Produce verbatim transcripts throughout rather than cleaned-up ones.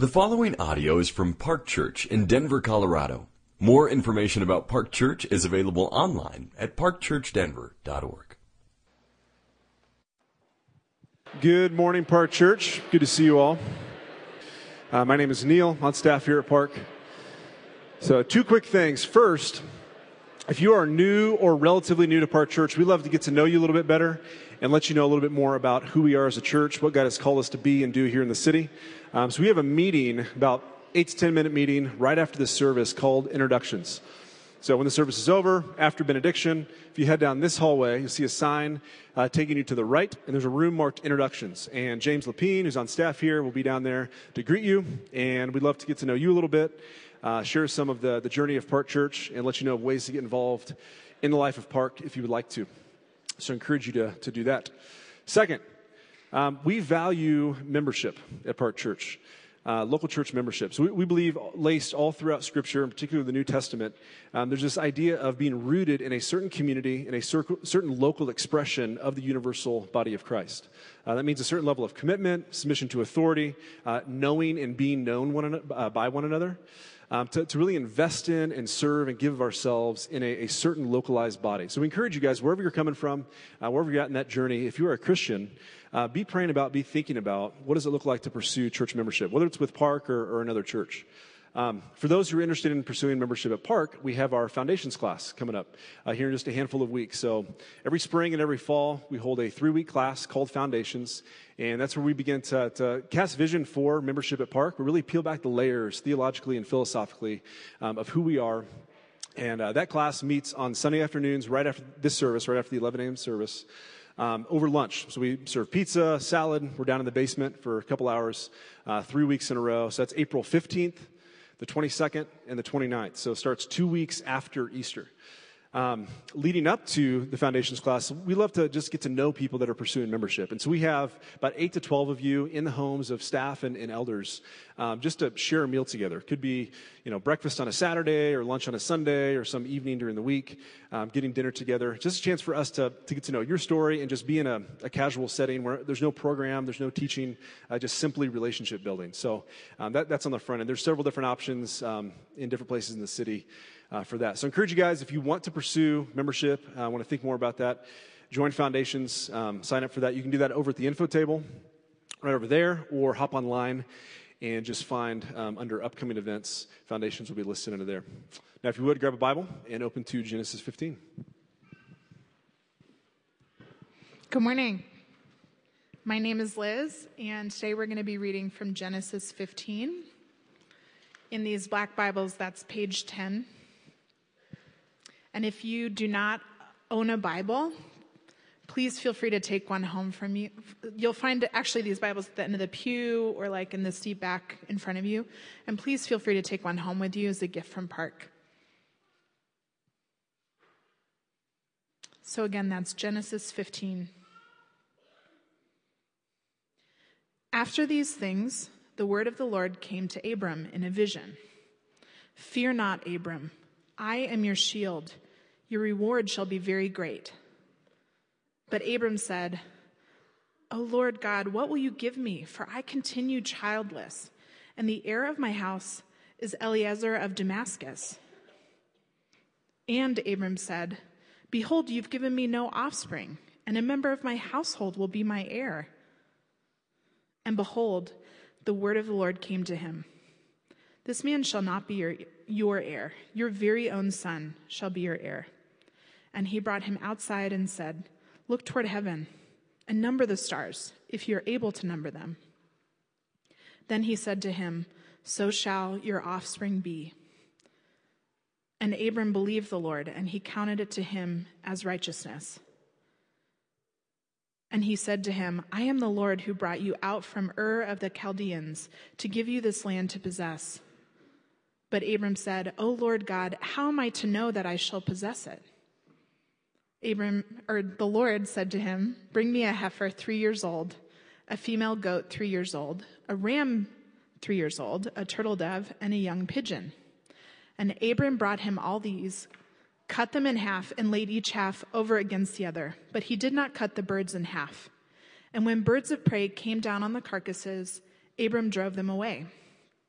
The following audio is from Park Church in Denver, Colorado. More information about Park Church is available online at park church denver dot org. Good morning, Park Church. Good to see you all. Uh, my name is Neil. I'm on staff here at Park. So two quick things. First, if you are new or relatively new to Park Church, we'd love to get to know you a little bit better and let you know a little bit more about who we are as a church, what God has called us to be and do here in the city. Um, so we have a meeting, about eight to ten minute meeting right after this service called Introductions. So when the service is over, after benediction, if you head down this hallway, you'll see a sign uh, taking you to the right, and there's a room marked Introductions. And James Lapine, who's on staff here, will be down there to greet you, and we'd love to get to know you a little bit, uh, share some of the, the journey of Park Church, and let you know ways to get involved in the life of Park if you would like to. So I encourage you to, to do that. Second, um, we value membership at Park Church. Uh, local church membership. So we, we believe laced all throughout Scripture, in particular the New Testament, um, there's this idea of being rooted in a certain community, in a circle, certain local expression of the universal body of Christ. Uh, that means a certain level of commitment, submission to authority, uh, knowing and being known one an- uh, by one another, um, to, to really invest in and serve and give of ourselves in a, a certain localized body. So we encourage you guys, wherever you're coming from, uh, wherever you're at in that journey, if you are a Christian, Uh, be praying about, be thinking about what does it look like to pursue church membership, whether it's with Park or, or another church. Um, for those who are interested in pursuing membership at Park, we have our foundations class coming up uh, here in just a handful of weeks. So every spring and every fall, we hold a three-week class called Foundations, and that's where we begin to, to cast vision for membership at Park. We really peel back the layers theologically and philosophically um, of who we are. And uh, that class meets on Sunday afternoons right after this service, right after the eleven a.m. service. Um, over lunch. So we serve pizza, salad. We're down in the basement for a couple hours, uh, three weeks in a row. So that's April fifteenth, the twenty-second, and the twenty-ninth. So it starts two weeks after Easter. Um, leading up to the Foundations class, we love to just get to know people that are pursuing membership. And so we have about eight to twelve of you in the homes of staff and, and elders um, just to share a meal together. It could be, you know, breakfast on a Saturday or lunch on a Sunday or some evening during the week, um, getting dinner together. Just a chance for us to, to get to know your story and just be in a, a casual setting where there's no program, there's no teaching, uh, just simply relationship building. So um, that, that's on the front end. There's several different options um, in different places in the city. Uh, for that. So I encourage you guys, if you want to pursue membership, I uh, want to think more about that, join Foundations, um, sign up for that. You can do that over at the info table, right over there, or hop online and just find um, under upcoming events, Foundations will be listed under there. Now, if you would, grab a Bible and open to Genesis fifteen. Good morning. My name is Liz, and today we're going to be reading from Genesis fifteen. In these black Bibles, that's page ten. And if you do not own a Bible, please feel free to take one home from you. You'll find actually these Bibles at the end of the pew or like in the seat back in front of you. And please feel free to take one home with you as a gift from Park. So again, that's Genesis fifteen. After these things, the word of the Lord came to Abram in a vision. Fear not, Abram. I am your shield. Your reward shall be very great. But Abram said, O Lord God, what will you give me? For I continue childless, and the heir of my house is Eliezer of Damascus. And Abram said, Behold, you've given me no offspring, and a member of my household will be my heir. And behold, the word of the Lord came to him. This man shall not be your, your heir. Your very own son shall be your heir. And he brought him outside and said, Look toward heaven and number the stars, if you are able to number them. Then he said to him, So shall your offspring be. And Abram believed the Lord, and he counted it to him as righteousness. And he said to him, I am the Lord who brought you out from Ur of the Chaldeans to give you this land to possess. But Abram said, O Lord God, how am I to know that I shall possess it? Abram, or the Lord said to him, Bring me a heifer three years old, a female goat three years old, a ram three years old, a turtle dove, and a young pigeon. And Abram brought him all these, cut them in half, and laid each half over against the other. But he did not cut the birds in half. And when birds of prey came down on the carcasses, Abram drove them away.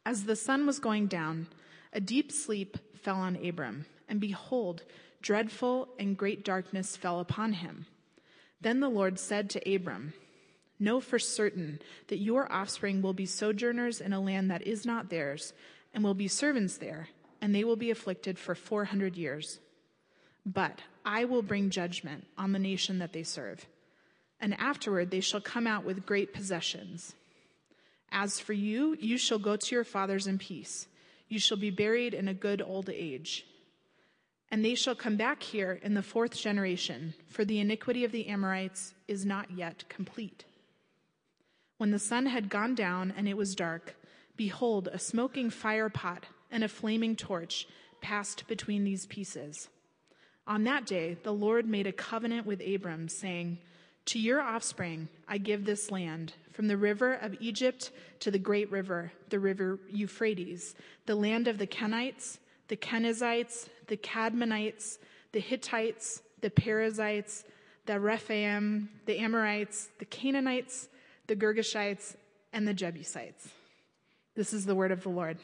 As the sun was going down, a deep sleep fell on Abram, and behold, dreadful and great darkness fell upon him. Then the Lord said to Abram, "Know for certain that your offspring will be sojourners in a land that is not theirs, and will be servants there, and they will be afflicted for four hundred years. But I will bring judgment on the nation that they serve, and afterward they shall come out with great possessions. As for you, you shall go to your fathers in peace. You shall be buried in a good old age. And they shall come back here in the fourth generation, for the iniquity of the Amorites is not yet complete." When the sun had gone down and it was dark, behold, a smoking fire pot and a flaming torch passed between these pieces. On that day, the Lord made a covenant with Abram, saying, "To your offspring I give this land, from the river of Egypt to the great river, the river Euphrates, the land of the Kenites, the Kenizzites, the Cadmonites, the Hittites, the Perizzites, the Rephaim, the Amorites, the Canaanites, the Girgashites, and the Jebusites." This is the word of the Lord.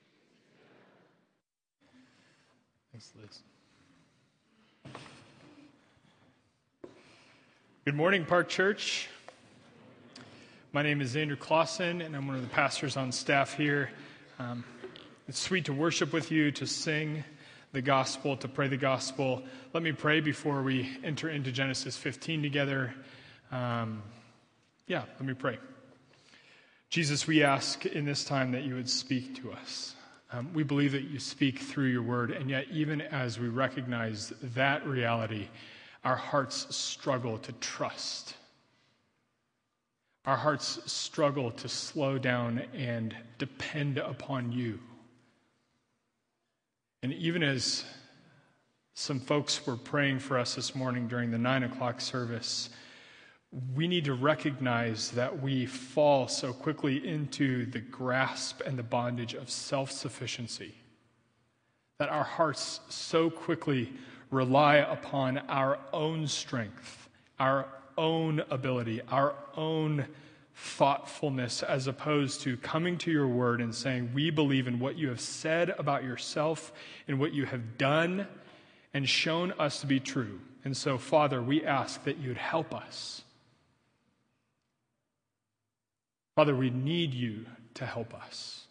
Thanks, Liz. Good morning, Park Church. My name is Andrew Clausen, and I'm one of the pastors on staff here. Um, it's sweet to worship with you, to sing the gospel, to pray the gospel. Let me pray before we enter into Genesis fifteen together. Um, yeah, let me pray. Jesus, we ask in this time that you would speak to us. Um, we believe that you speak through your word, and yet even as we recognize that reality, our hearts struggle to trust. Our hearts struggle to slow down and depend upon you. And even as some folks were praying for us this morning during the nine o'clock service, we need to recognize that we fall so quickly into the grasp and the bondage of self-sufficiency, that our hearts so quickly rely upon our own strength, our own ability, our own thoughtfulness, as opposed to coming to your word and saying, we believe in what you have said about yourself and what you have done and shown us to be true. And so, Father, we ask that you'd help us. Father, we need you to help us.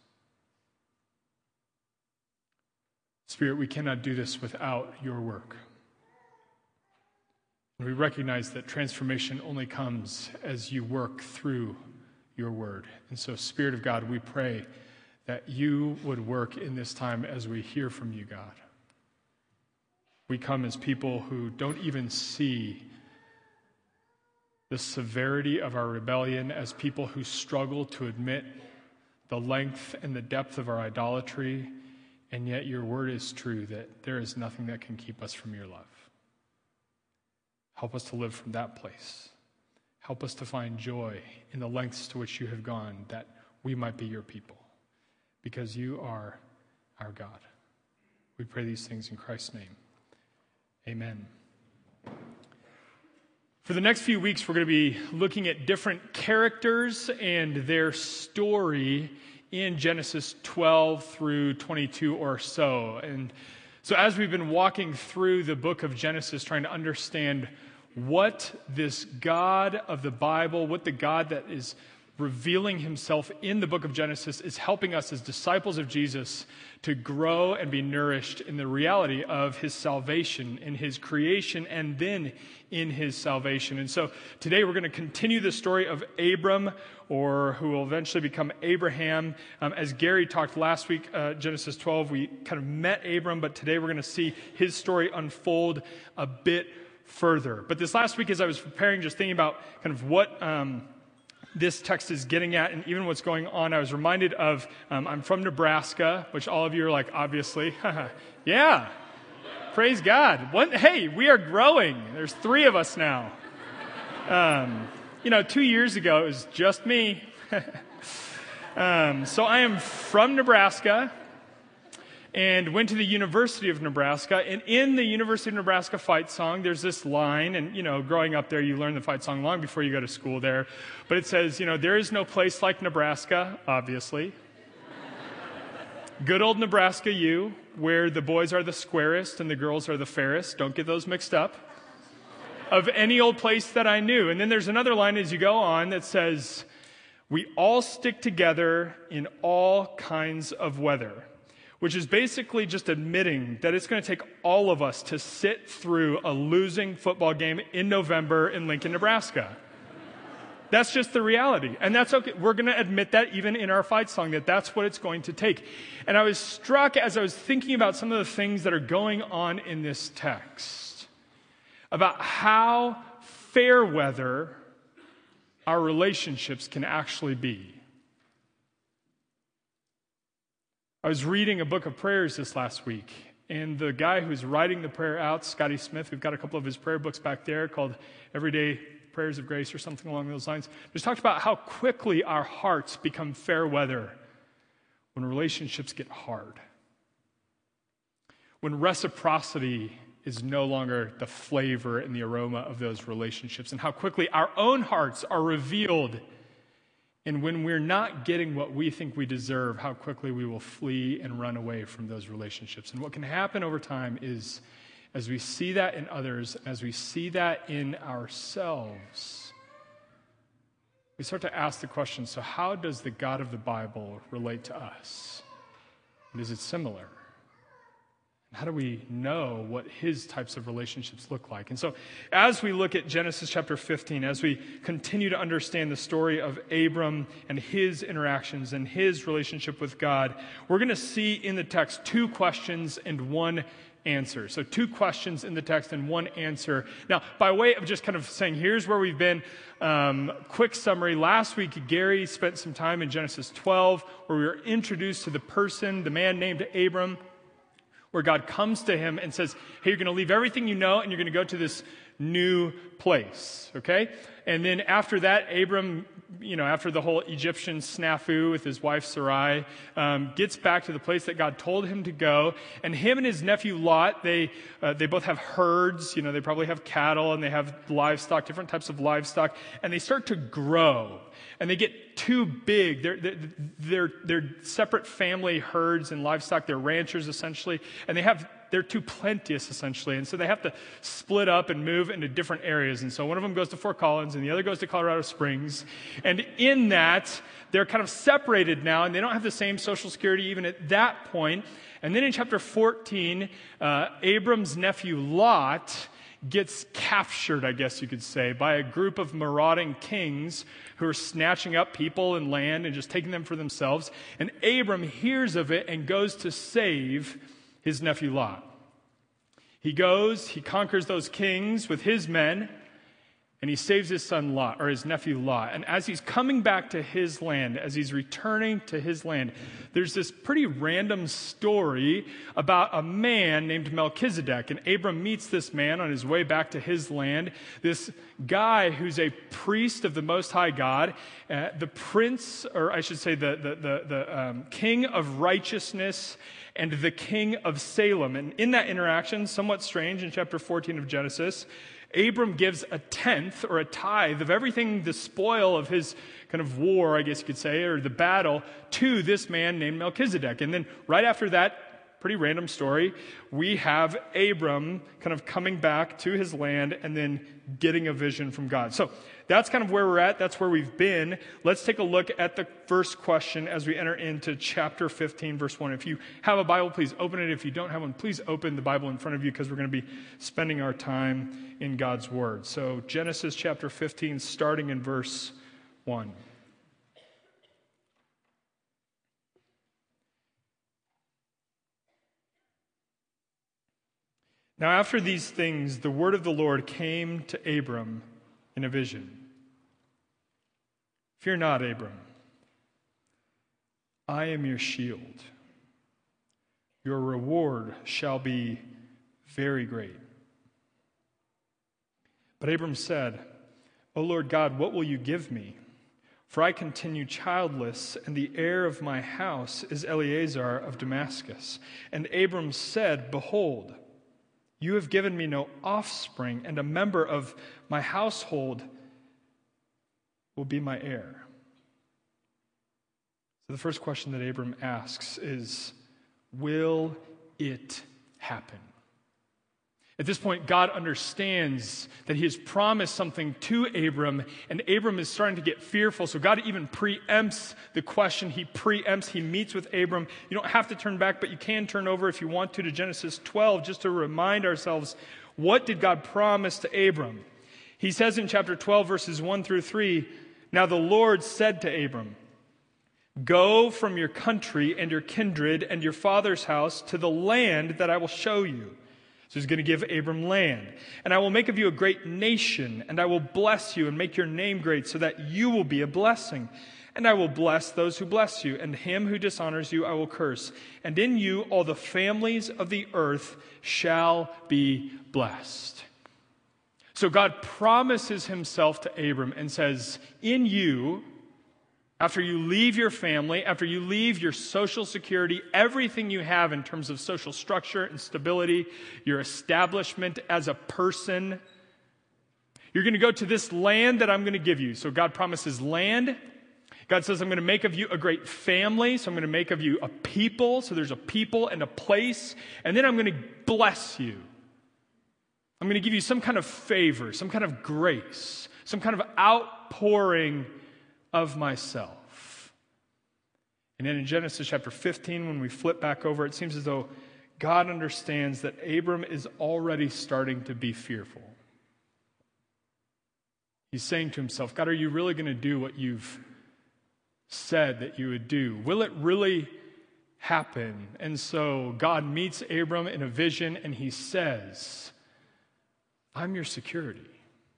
Spirit, we cannot do this without your work. And we recognize that transformation only comes as you work through your word. And so, Spirit of God, we pray that you would work in this time as we hear from you, God. We come as people who don't even see the severity of our rebellion, as people who struggle to admit the length and the depth of our idolatry, and yet your word is true, that there is nothing that can keep us from your love. Help us to live from that place. Help us to find joy in the lengths to which you have gone, that we might be your people, because you are our God. We pray these things in Christ's name. Amen. For the next few weeks, we're going to be looking at different characters and their story in Genesis twelve through twenty-two or so. And so as we've been walking through the book of Genesis, trying to understand what this God of the Bible, what the God that is revealing himself in the book of Genesis is helping us as disciples of Jesus to grow and be nourished in the reality of his salvation, in his creation, and then in his salvation. And so today we're going to continue the story of Abram, or who will eventually become Abraham. Um, as Gary talked last week, uh, Genesis twelve, we kind of met Abram, but today we're going to see his story unfold a bit further. But this last week, as I was preparing, just thinking about kind of what um, this text is getting at and even what's going on, I was reminded of, um, I'm from Nebraska, which all of you are like, obviously. Yeah, praise God. What, hey, we are growing. There's three of us now. Um, you know, two years ago, it was just me. um, so I am from Nebraska and went to the University of Nebraska. And in the University of Nebraska fight song, there's this line, and, you know, growing up there, you learn the fight song long before you go to school there. But it says, you know, there is no place like Nebraska, obviously. Good old Nebraska U, where the boys are the squarest and the girls are the fairest. Don't get those mixed up. Of any old place that I knew. And then there's another line as you go on that says, we all stick together in all kinds of weather, which is basically just admitting that it's going to take all of us to sit through a losing football game in November in Lincoln, Nebraska. That's just the reality. And that's okay. We're going to admit that even in our fight song, that that's what it's going to take. And I was struck as I was thinking about some of the things that are going on in this text, about how fair weather our relationships can actually be. I was reading a book of prayers this last week, and the guy who's writing the prayer out, Scotty Smith, we've got a couple of his prayer books back there called Everyday Prayers of Grace or something along those lines, just talked about how quickly our hearts become fair weather when relationships get hard. When reciprocity is no longer the flavor and the aroma of those relationships, and how quickly our own hearts are revealed. And when we're not getting what we think we deserve, how quickly we will flee and run away from those relationships. And what can happen over time is, as we see that in others, as we see that in ourselves, we start to ask the question, so how does the God of the Bible relate to us? And is it similar? How do we know what his types of relationships look like? And so as we look at Genesis chapter fifteen, as we continue to understand the story of Abram and his interactions and his relationship with God, we're going to see in the text two questions and one answer. So two questions in the text and one answer. Now, by way of just kind of saying, here's where we've been, um, quick summary. Last week, Gary spent some time in Genesis twelve, where we were introduced to the person, the man named Abram, where God comes to him and says, hey, you're going to leave everything you know and you're going to go to this new place, okay? And then after that, Abram, you know, after the whole Egyptian snafu with his wife Sarai, um, gets back to the place that God told him to go. And him and his nephew Lot, they uh, they both have herds, you know, they probably have cattle and they have livestock, different types of livestock, and they start to grow. And they get too big. They're, they're, they're, they're separate family herds and livestock. They're ranchers, essentially. And they have, they're too plenteous, essentially. And so they have to split up and move into different areas. And so one of them goes to Fort Collins and the other goes to Colorado Springs. And in that, they're kind of separated now, and they don't have the same Social Security even at that point. And then in chapter fourteen, uh, Abram's nephew Lot gets captured, I guess you could say, by a group of marauding kings who are snatching up people and land and just taking them for themselves. And Abram hears of it and goes to save his nephew Lot. He goes, he conquers those kings with his men, and he saves his son Lot, or his nephew Lot. And as he's coming back to his land, as he's returning to his land, there's this pretty random story about a man named Melchizedek. And Abram meets this man on his way back to his land, this guy who's a priest of the Most High God, uh, the prince, or I should say the, the, the, the um, king of righteousness, and the king of Salem. And in that interaction, somewhat strange in chapter fourteen of Genesis, Abram gives a tenth or a tithe of everything, the spoil of his kind of war, I guess you could say, or the battle, to this man named Melchizedek. And then right after that, pretty random story, we have Abram kind of coming back to his land and then getting a vision from God. So that's kind of where we're at. That's where we've been. Let's take a look at the first question as we enter into chapter fifteen, verse one. If you have a Bible, please open it. If you don't have one, please open the Bible in front of you, because we're going to be spending our time in God's Word. So Genesis chapter fifteen, starting in verse one. Now after these things, the word of the Lord came to Abram in a vision. Fear not, Abram. I am your shield. Your reward shall be very great. But Abram said, O Lord God, what will you give me? For I continue childless, and the heir of my house is Eleazar of Damascus. And Abram said, Behold, you have given me no offspring, and a member of my household will be my heir. So the first question that Abram asks is, will it happen? At this point, God understands that he has promised something to Abram, and Abram is starting to get fearful. So God even preempts the question. He preempts, he meets with Abram. You don't have to turn back, but you can turn over if you want to to Genesis twelve, just to remind ourselves, what did God promise to Abram? He says in chapter twelve, verses one through three, "Now the Lord said to Abram, 'Go from your country and your kindred and your father's house to the land that I will show you.'" So he's going to give Abram land. "And I will make of you a great nation, and I will bless you and make your name great so that you will be a blessing. And I will bless those who bless you, and him who dishonors you I will curse. And in you all the families of the earth shall be blessed." So God promises himself to Abram and says, in you, after you leave your family, after you leave your social security, everything you have in terms of social structure and stability, your establishment as a person, you're going to go to this land that I'm going to give you. So God promises land. God says, I'm going to make of you a great family. So I'm going to make of you a people. So there's a people and a place. And then I'm going to bless you. I'm going to give you some kind of favor, some kind of grace, some kind of outpouring of myself. And then in Genesis chapter fifteen, when we flip back over, it seems as though God understands that Abram is already starting to be fearful. He's saying to himself, God, are you really going to do what you've said that you would do? Will it really happen? And so God meets Abram in a vision and he says, I'm your security.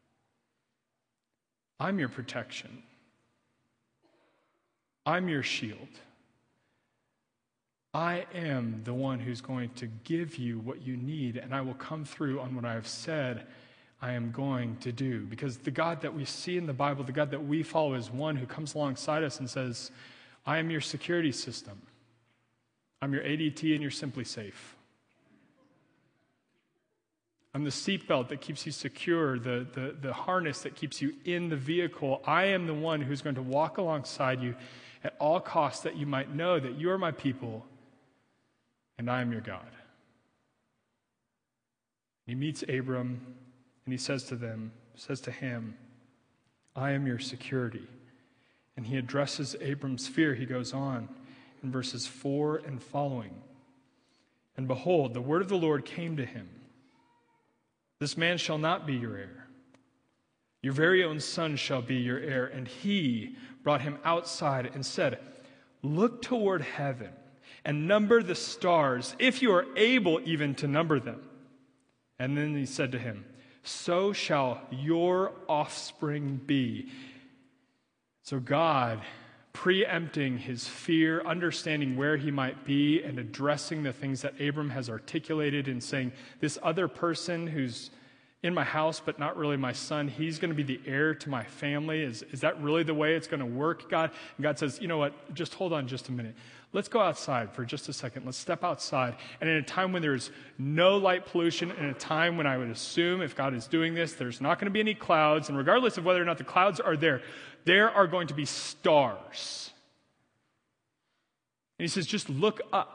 I'm your protection. I'm your shield. I am the one who's going to give you what you need, and I will come through on what I have said I am going to do. Because the God that we see in the Bible, the God that we follow, is one who comes alongside us and says, I am your security system. I'm your A D T and you're simply safe. I'm the seatbelt that keeps you secure, the, the, the harness that keeps you in the vehicle. I am the one who's going to walk alongside you at all costs, that you might know that you are my people and I am your God. He meets Abram and he says to them, says to him, I am your security. And he addresses Abram's fear. He goes on in verses four and following. And behold, the word of the Lord came to him. This man shall not be your heir. Your very own son shall be your heir. And he brought him outside and said, look toward heaven and number the stars, if you are able even to number them. And then he said to him, so shall your offspring be. So God, preempting his fear, understanding where he might be, and addressing the things that Abram has articulated and saying, this other person who's in my house but not really my son, he's going to be the heir to my family. Is, is that really the way it's going to work, God? And God says, you know what, just hold on just a minute. Let's go outside for just a second. Let's step outside. And in a time when there's no light pollution, in a time when I would assume if God is doing this, there's not going to be any clouds. And regardless of whether or not the clouds are there, there are going to be stars. And he says, just look up.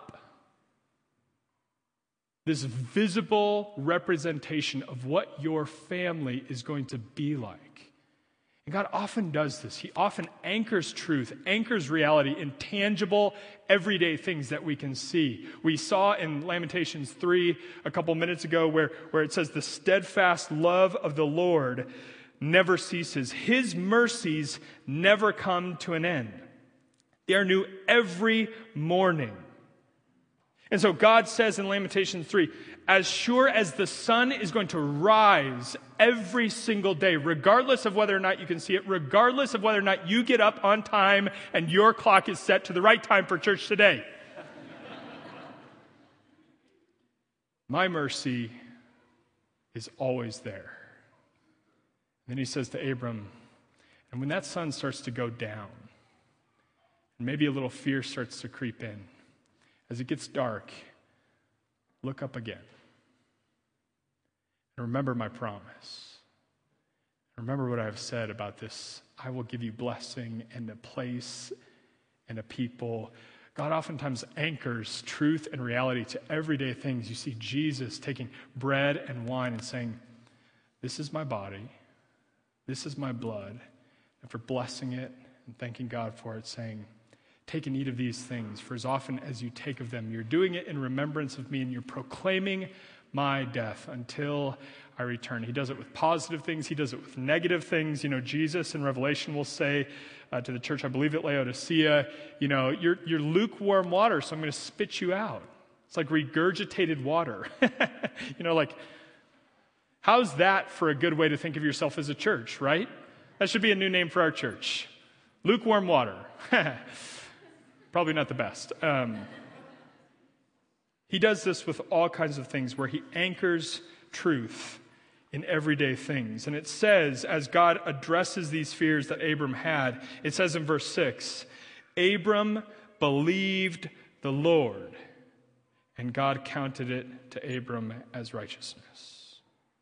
This visible representation of what your family is going to be like. And God often does this. He often anchors truth, anchors reality in tangible, everyday things that we can see. We saw in Lamentations three a couple minutes ago where, where it says, the steadfast love of the Lord never ceases. His mercies never come to an end. They are new every morning. And so God says in Lamentations three, as sure as the sun is going to rise every single day, regardless of whether or not you can see it, regardless of whether or not you get up on time and your clock is set to the right time for church today. My mercy is always there. And then he says to Abram, and when that sun starts to go down, and maybe a little fear starts to creep in, as it gets dark, look up again. And remember my promise. Remember what I have said about this. I will give you blessing and a place and a people. God oftentimes anchors truth and reality to everyday things. You see Jesus taking bread and wine and saying, this is my body, this is my blood, and for blessing it and thanking God for it, saying, take and eat of these things, for as often as you take of them, you're doing it in remembrance of me, and you're proclaiming my death until I return. He does it with positive things. He does it with negative things. You know, Jesus in Revelation will say uh, to the church, I believe at Laodicea, you know, you're, you're lukewarm water, so I'm going to spit you out. It's like regurgitated water. You know, like, how's that for a good way to think of yourself as a church, right? That should be a new name for our church. Lukewarm water. Probably not the best. Um, he does this with all kinds of things where he anchors truth in everyday things. And it says, as God addresses these fears that Abram had, it says in verse six, Abram believed the Lord, and God counted it to Abram as righteousness.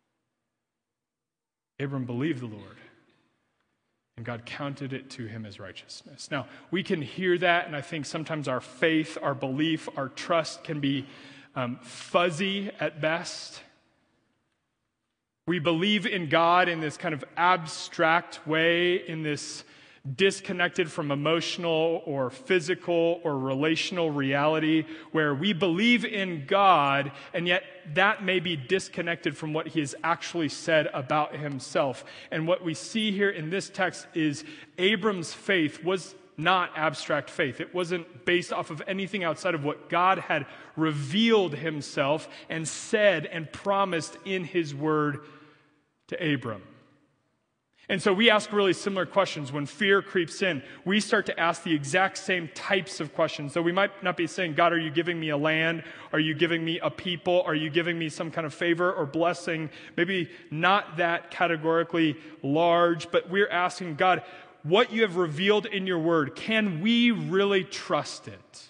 Abram believed the Lord, and God counted it to him as righteousness. Now, we can hear that, and I think sometimes our faith, our belief, our trust can be um, fuzzy at best. We believe in God in this kind of abstract way, in this disconnected from emotional or physical or relational reality, where we believe in God, and yet that may be disconnected from what he has actually said about himself. And what we see here in this text is Abram's faith was not abstract faith. It wasn't based off of anything outside of what God had revealed himself and said and promised in his word to Abram. And so we ask really similar questions when fear creeps in. We start to ask the exact same types of questions. So we might not be saying, God, are you giving me a land? Are you giving me a people? Are you giving me some kind of favor or blessing? Maybe not that categorically large, but we're asking, God, what you have revealed in your word, can we really trust it?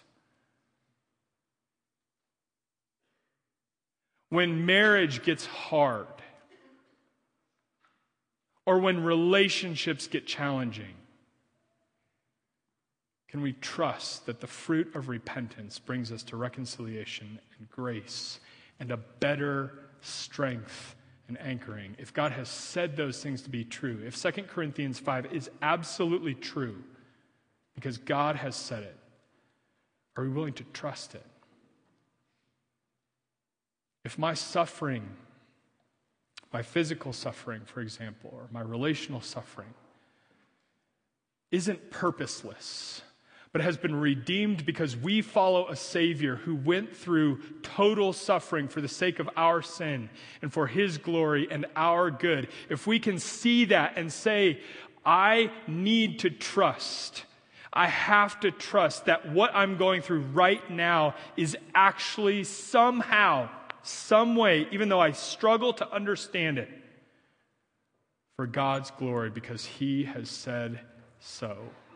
When marriage gets hard, or when relationships get challenging, can we trust that the fruit of repentance brings us to reconciliation and grace and a better strength and anchoring? If God has said those things to be true, if Second Corinthians five is absolutely true because God has said it, are we willing to trust it? If my suffering, my physical suffering, for example, or my relational suffering, isn't purposeless, but has been redeemed because we follow a Savior who went through total suffering for the sake of our sin and for his glory and our good. If we can see that and say, I need to trust, I have to trust that what I'm going through right now is actually somehow, some way, even though I struggle to understand it, for God's glory because he has said so.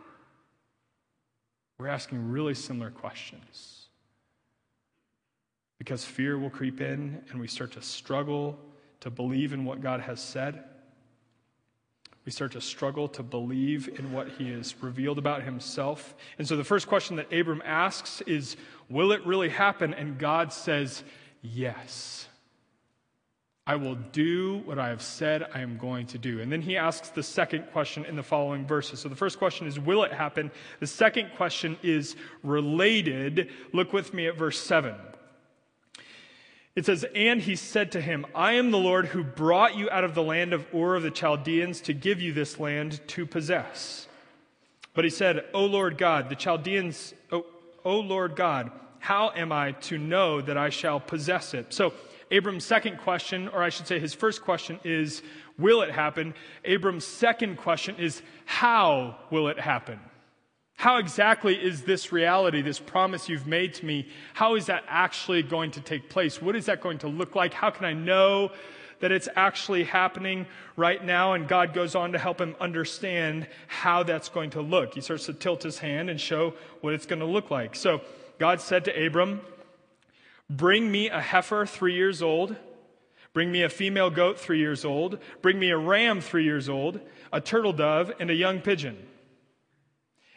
We're asking really similar questions because fear will creep in and we start to struggle to believe in what God has said. We start to struggle to believe in what he has revealed about himself. And so the first question that Abram asks is, will it really happen? And God says, yes, I will do what I have said I am going to do. And then he asks the second question in the following verses. So the first question is, will it happen? The second question is related. Look with me at verse seven. It says, and he said to him, I am the Lord who brought you out of the land of Ur of the Chaldeans to give you this land to possess. But he said, O Lord God, the Chaldeans, O, o Lord God, how am I to know that I shall possess it? So Abram's second question, or I should say his first question is, will it happen? Abram's second question is, how will it happen? How exactly is this reality, this promise you've made to me, how is that actually going to take place? What is that going to look like? How can I know that it's actually happening right now? And God goes on to help him understand how that's going to look. He starts to tilt his hand and show what it's going to look like. So God said to Abram, bring me a heifer three years old, bring me a female goat three years old, bring me a ram three years old, a turtle dove, and a young pigeon.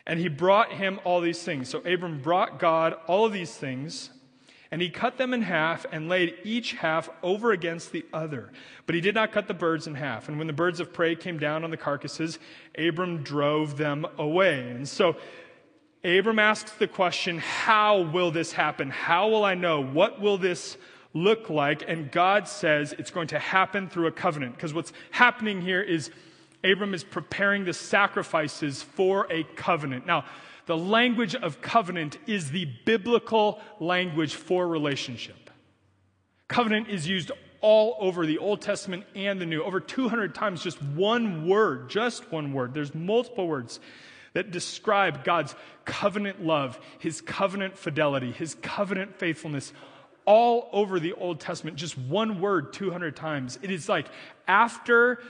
And he brought him all these things. So Abram brought God all of these things, and he cut them in half and laid each half over against the other. But he did not cut the birds in half. And when the birds of prey came down on the carcasses, Abram drove them away. And so Abram asks the question, how will this happen? How will I know? What will this look like? And God says it's going to happen through a covenant. Because what's happening here is Abram is preparing the sacrifices for a covenant. Now, the language of covenant is the biblical language for relationship. Covenant is used all over the Old Testament and the New. Over two hundred times, just one word, just one word. There's multiple words that describe God's covenant love, his covenant fidelity, his covenant faithfulness, all over the Old Testament. Just one word, two hundred times. It is like after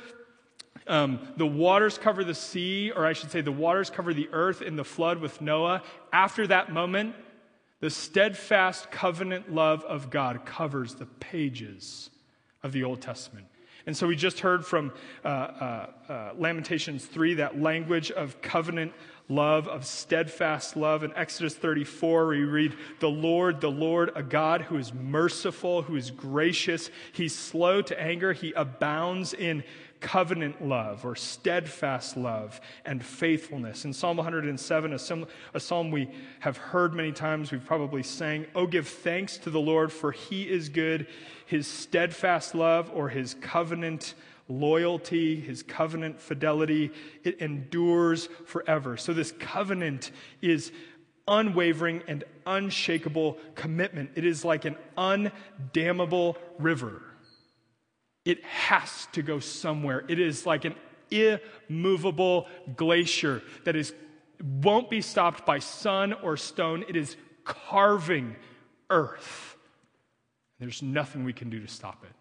Um, the waters cover the sea, or I should say the waters cover the earth in the flood with Noah. After that moment, the steadfast covenant love of God covers the pages of the Old Testament. And so we just heard from uh, uh, uh, Lamentations three, that language of covenant love, of steadfast love. In Exodus thirty-four, we read, the Lord, the Lord, a God who is merciful, who is gracious. He's slow to anger. He abounds in covenant love or steadfast love and faithfulness. In Psalm one hundred seven, a, sim- a psalm we have heard many times, we've probably sang, "Oh, give thanks to the Lord, for he is good. His steadfast love," or his covenant loyalty, his covenant fidelity, it endures forever. So this covenant is unwavering and unshakable commitment. It is like an undammable river. It has to go somewhere. It is like an immovable glacier that is won't be stopped by sun or stone. It is carving earth. There's nothing we can do to stop it.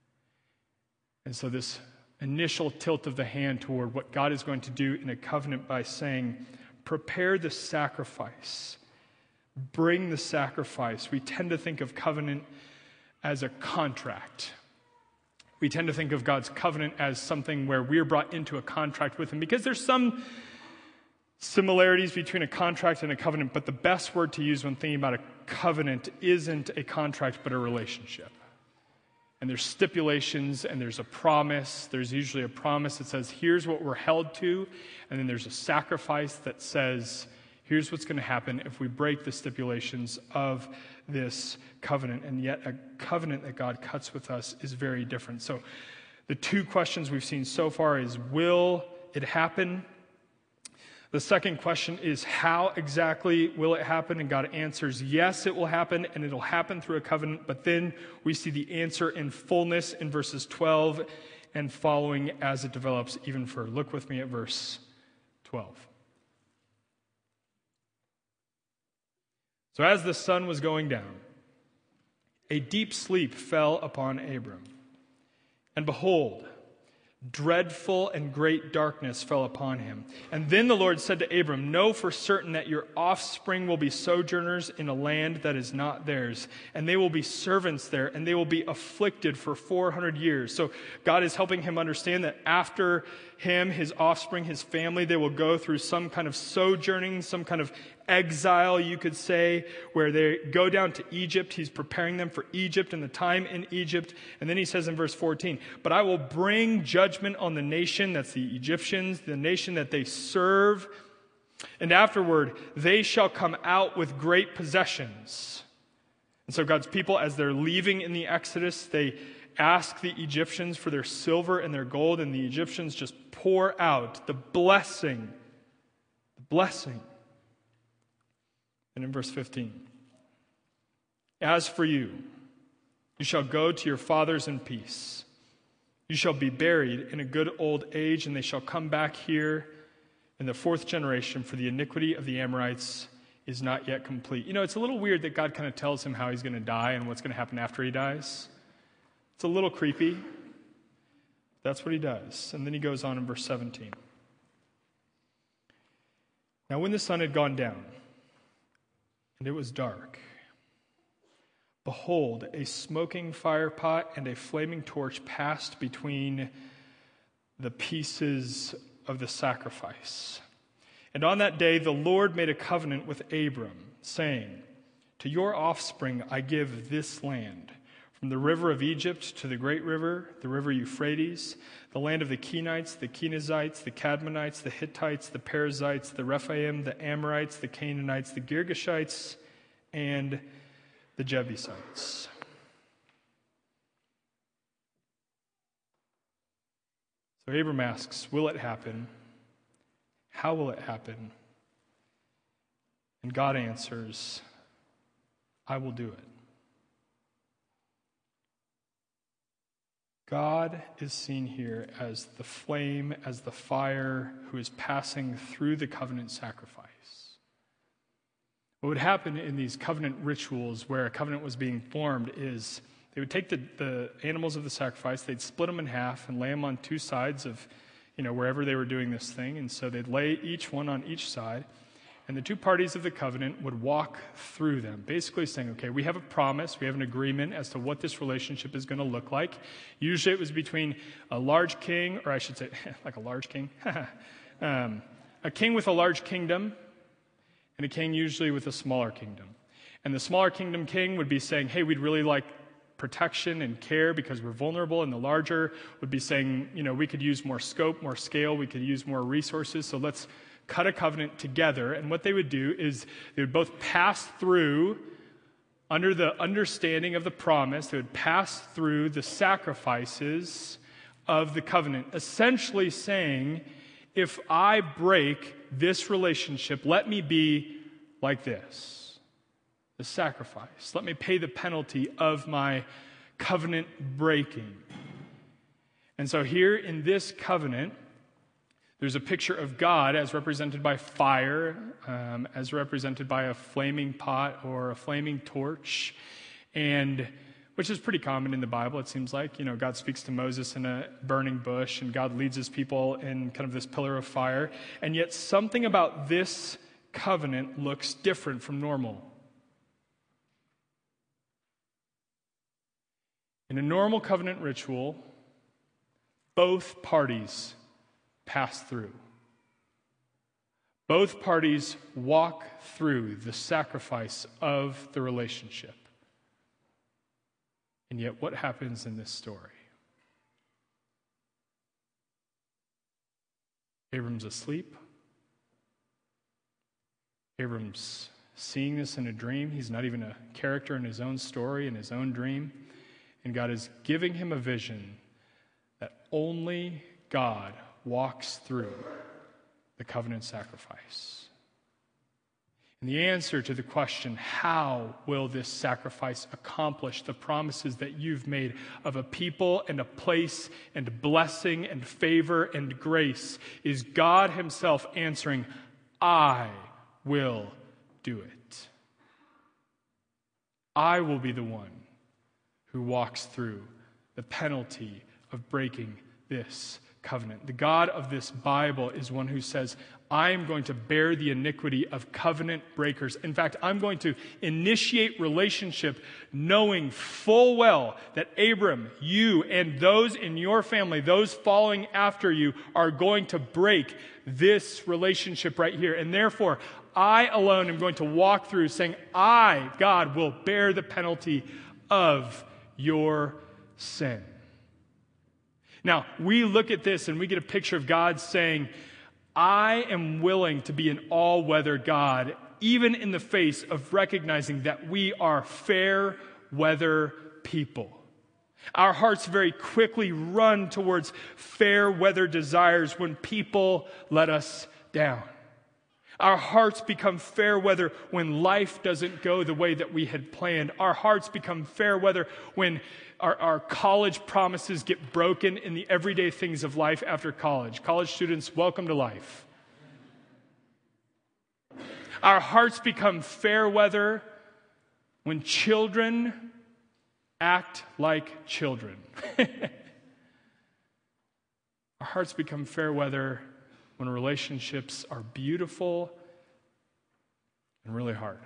And so this initial tilt of the hand toward what God is going to do in a covenant by saying, prepare the sacrifice. Bring the sacrifice. We tend to think of covenant as a contract. We tend to think of God's covenant as something where we're brought into a contract with him, because there's some similarities between a contract and a covenant, but the best word to use when thinking about a covenant isn't a contract, but a relationship. And there's stipulations, and there's a promise. There's usually a promise that says, here's what we're held to, and then there's a sacrifice that says, here's what's going to happen if we break the stipulations of this covenant. And yet a covenant that God cuts with us is very different. So the two questions we've seen so far is, will it happen? The second question is, how exactly will it happen? And God answers, yes, it will happen, and it'll happen through a covenant. But then we see the answer in fullness in verses twelve and following as it develops even further. Look with me at verse twelve. So as the sun was going down, a deep sleep fell upon Abram. And behold, dreadful and great darkness fell upon him. And then the Lord said to Abram, know for certain that your offspring will be sojourners in a land that is not theirs, and they will be servants there, and they will be afflicted for four hundred years. So God is helping him understand that after him, his offspring, his family, they will go through some kind of sojourning, some kind of exile, you could say, where they go down to Egypt. He's preparing them for Egypt and the time in Egypt. And then he says in verse fourteen, but I will bring judgment on the nation, that's the Egyptians, the nation that they serve. And afterward, they shall come out with great possessions. And so God's people, as they're leaving in the Exodus, they ask the Egyptians for their silver and their gold, and the Egyptians just pour out the blessing, the blessing. And in verse fifteen, as for you, you shall go to your fathers in peace. You shall be buried in a good old age, and they shall come back here in the fourth generation, for the iniquity of the Amorites is not yet complete. You know, it's a little weird that God kind of tells him how he's going to die and what's going to happen after he dies. It's a little creepy. That's what he does. And then he goes on in verse seventeen. Now when the sun had gone down, and it was dark, behold, a smoking fire pot and a flaming torch passed between the pieces of the sacrifice. And on that day the Lord made a covenant with Abram, saying, to your offspring I give this land, from the river of Egypt to the great river, the river Euphrates, the land of the Kenites, the Kenizzites, the Cadmonites, the Hittites, the Perizzites, the Rephaim, the Amorites, the Canaanites, the Girgashites, and the Jebusites. So Abram asks, will it happen? How will it happen? And God answers, I will do it. God is seen here as the flame, as the fire who is passing through the covenant sacrifice. What would happen in these covenant rituals where a covenant was being formed is they would take the, the animals of the sacrifice, they'd split them in half and lay them on two sides of, you know, wherever they were doing this thing. And so they'd lay each one on each side. And the two parties of the covenant would walk through them, basically saying, okay, we have a promise, we have an agreement as to what this relationship is going to look like. Usually it was between a large king, or I should say, like a large king, um, a king with a large kingdom, and a king usually with a smaller kingdom. And the smaller kingdom king would be saying, hey, we'd really like protection and care because we're vulnerable, and the larger would be saying, you know, we could use more scope, more scale, we could use more resources, so let's cut a covenant together. And what they would do is they would both pass through, under the understanding of the promise, they would pass through the sacrifices of the covenant, essentially saying, if I break this relationship, let me be like this, the sacrifice. Let me pay the penalty of my covenant breaking. And so here in this covenant, there's a picture of God as represented by fire, um, as represented by a flaming pot or a flaming torch, and which is pretty common in the Bible, it seems like. You know, God speaks to Moses in a burning bush, and God leads his people in kind of this pillar of fire. And yet something about this covenant looks different from normal. In a normal covenant ritual, both parties pass through. Both parties walk through the sacrifice of the relationship. And yet, what happens in this story? Abram's asleep. Abram's seeing this in a dream. He's not even a character in his own story, in his own dream. And God is giving him a vision that only God walks through the covenant sacrifice. And the answer to the question, how will this sacrifice accomplish the promises that you've made of a people and a place and blessing and favor and grace, is God himself answering, I will do it. I will be the one who walks through the penalty of breaking this covenant. The God of this Bible is one who says, I am going to bear the iniquity of covenant breakers. In fact, I'm going to initiate relationship knowing full well that Abram, you, and those in your family, those following after you, are going to break this relationship right here. And therefore, I alone am going to walk through saying, I, God, will bear the penalty of your sin. Now, we look at this and we get a picture of God saying, I am willing to be an all-weather God, even in the face of recognizing that we are fair-weather people. Our hearts very quickly run towards fair-weather desires when people let us down. Our hearts become fair weather when life doesn't go the way that we had planned. Our hearts become fair weather when our, our college promises get broken in the everyday things of life after college. College students, welcome to life. Our hearts become fair weather when children act like children. Our hearts become fair weather when relationships are beautiful and really hard.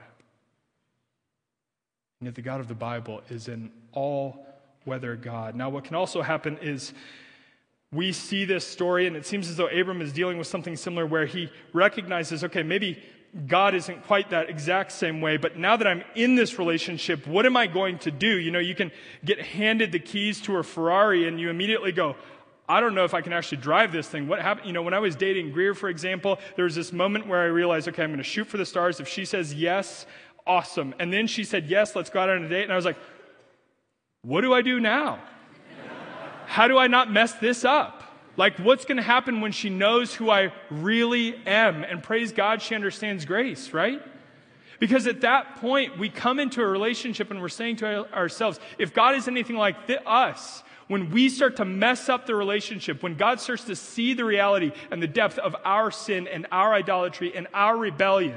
And yet the God of the Bible is an all-weather God. Now, what can also happen is we see this story, and it seems as though Abram is dealing with something similar where he recognizes, okay, maybe God isn't quite that exact same way, but now that I'm in this relationship, what am I going to do? You know, you can get handed the keys to a Ferrari and you immediately go, I don't know if I can actually drive this thing. What happened? You know, when I was dating Greer, for example, there was this moment where I realized, okay, I'm going to shoot for the stars. If she says yes, awesome. And then she said, yes, let's go out on a date. And I was like, what do I do now? How do I not mess this up? Like, what's going to happen when she knows who I really am? And praise God, she understands grace, right? Because at that point, we come into a relationship and we're saying to ourselves, if God is anything like th- us, when we start to mess up the relationship, when God starts to see the reality and the depth of our sin and our idolatry and our rebellion,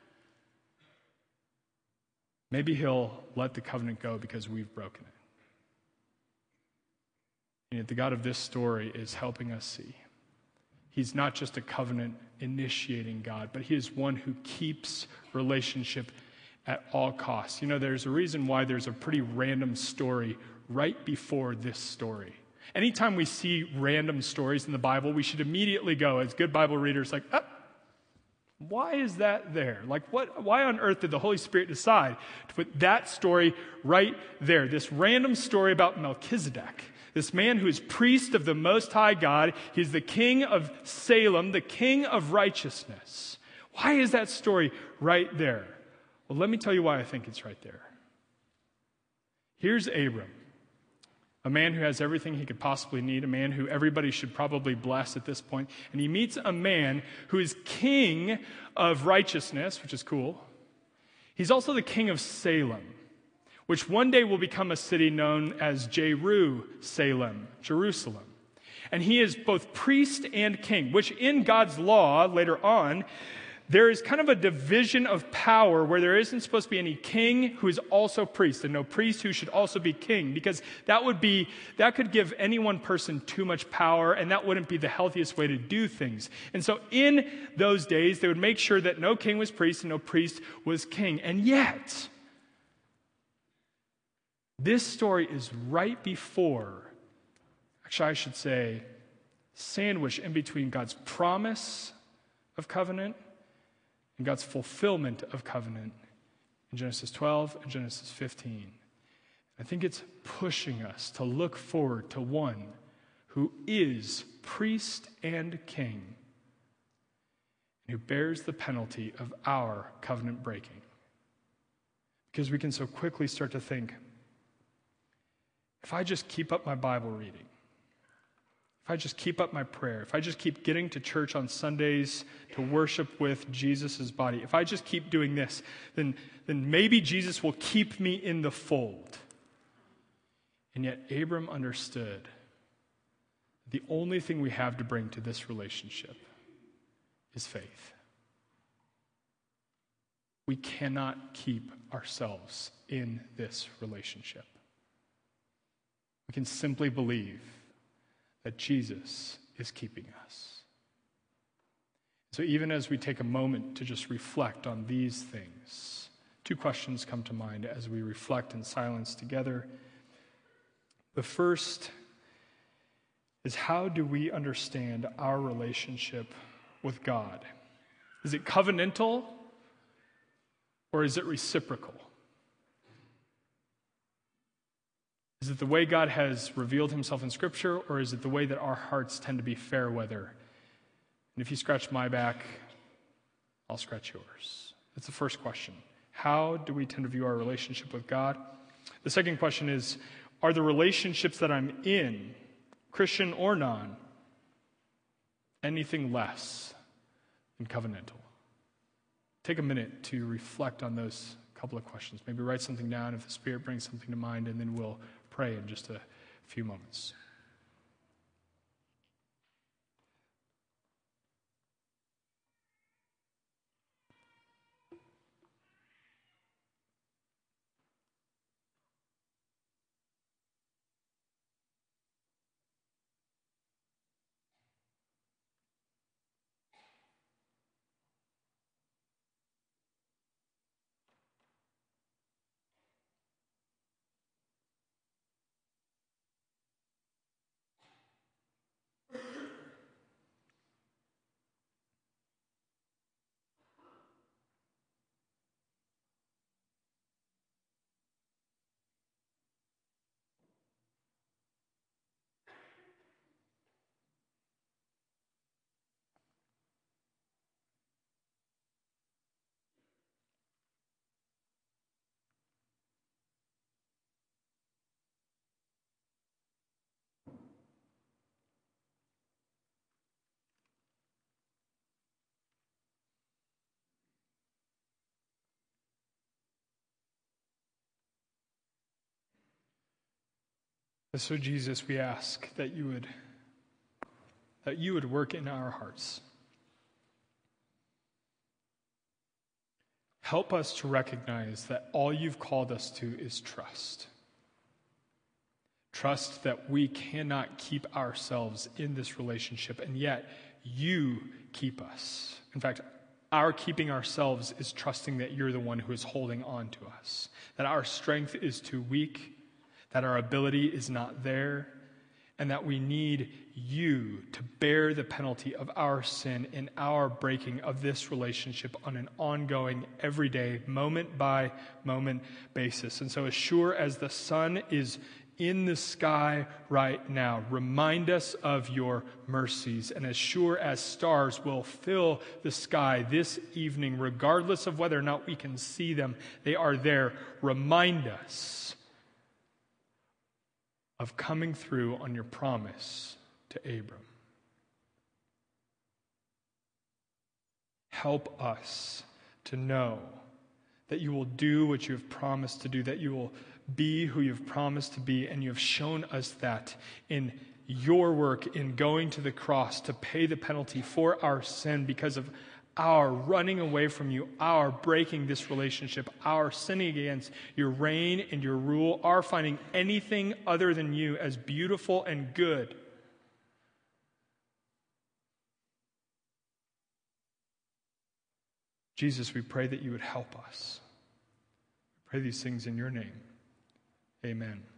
maybe he'll let the covenant go because we've broken it. And yet the God of this story is helping us see. He's not just a covenant initiating God, but he is one who keeps relationship at all costs. You know, there's a reason why there's a pretty random story right before this story. Anytime we see random stories in the Bible, we should immediately go, as good Bible readers, like, oh, why is that there? Like, what? Why on earth did the Holy Spirit decide to put that story right there? This random story about Melchizedek, this man who is priest of the Most High God. He's the king of Salem, the king of righteousness. Why is that story right there? Well, let me tell you why I think it's right there. Here's Abram, a man who has everything he could possibly need, a man who everybody should probably bless at this point. And he meets a man who is king of righteousness, which is cool. He's also the king of Salem, which one day will become a city known as Jerusalem, Jerusalem. And he is both priest and king, which in God's law later on, there is kind of a division of power where there isn't supposed to be any king who is also priest, and no priest who should also be king, because that would be, that could give any one person too much power, and that wouldn't be the healthiest way to do things. And so in those days, they would make sure that no king was priest and no priest was king. And yet, this story is right before, actually I should say, sandwiched in between God's promise of covenant and God's fulfillment of covenant in Genesis twelve and Genesis fifteen. I think it's pushing us to look forward to one who is priest and king, and who bears the penalty of our covenant breaking. Because we can so quickly start to think, if I just keep up my Bible reading, if I just keep up my prayer, if I just keep getting to church on Sundays to worship with Jesus' body, if I just keep doing this, then, then maybe Jesus will keep me in the fold. And yet Abram understood the only thing we have to bring to this relationship is faith. We cannot keep ourselves in this relationship. We can simply believe that Jesus is keeping us. So even as we take a moment to just reflect on these things, two questions come to mind as we reflect in silence together. The first is, how do we understand our relationship with God? Is it covenantal or is it reciprocal? Is it the way God has revealed himself in Scripture, or is it the way that our hearts tend to be fair weather? And if you scratch my back, I'll scratch yours. That's the first question. How do we tend to view our relationship with God? The second question is, are the relationships that I'm in, Christian or non, anything less than covenantal? Take a minute to reflect on those couple of questions. Maybe write something down if the Spirit brings something to mind, and then we'll pray in just a few moments. And so, Jesus, we ask that you would that you would work in our hearts. Help us to recognize that all you've called us to is trust. Trust that we cannot keep ourselves in this relationship, and yet you keep us. In fact, our keeping ourselves is trusting that you're the one who is holding on to us, that our strength is too weak, that our ability is not there, and that we need you to bear the penalty of our sin in our breaking of this relationship on an ongoing, everyday, moment by moment basis. And so as sure as the sun is in the sky right now, remind us of your mercies. And as sure as stars will fill the sky this evening, regardless of whether or not we can see them, they are there. Remind us of coming through on your promise to Abram. Help us to know that you will do what you have promised to do, that you will be who you've promised to be, and you have shown us that in your work in going to the cross to pay the penalty for our sin because of our running away from you, our breaking this relationship, our sinning against your reign and your rule, our finding anything other than you as beautiful and good. Jesus, we pray that you would help us. We pray these things in your name. Amen.